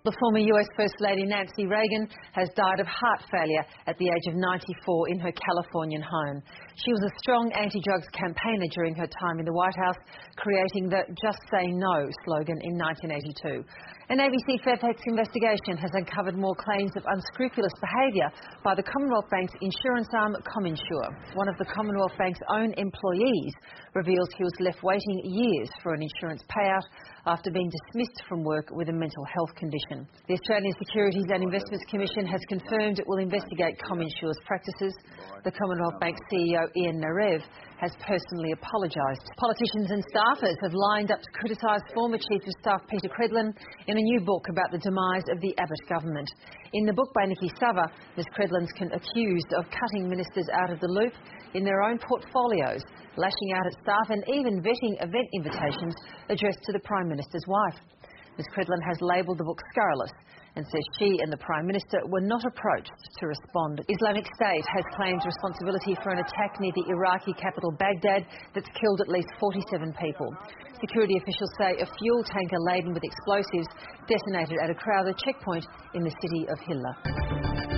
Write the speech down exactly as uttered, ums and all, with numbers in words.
The former U S First Lady Nancy Reagan has died of heart failure at the age of ninety-four in her Californian home. She was a strong anti-drugs campaigner during her time in the White House, creating the Just Say No slogan in nineteen eighty-two. An A B C Fairfax investigation has uncovered more claims of unscrupulous behaviour by the Commonwealth Bank's insurance arm, CommInsure. One of the Commonwealth Bank's own employees reveals he was left waiting years for an insurance payout after being dismissed from work with a mental health condition. The Australian Securities and Investments Commission has confirmed it will investigate CommInsure's practices. The Commonwealth Bank C E O Ian Narev has personally apologised. Politicians and staffers have lined up to criticise former Chief of Staff Peter Credlin in a new book about the demise of the Abbott government. In the book by Nikki Sava, Miz Credlin's accused of cutting ministers out of the loop in their own portfolios, lashing out at staff and even vetting event invitations addressed to the Prime Minister's wife. Miz Credlin has labelled the book scurrilous and says she and the Prime Minister were not approached to respond. Islamic State has claimed responsibility for an attack near the Iraqi capital Baghdad that's killed at least forty-seven people. Security officials say a fuel tanker laden with explosives detonated at a crowded checkpoint in the city of Hilla.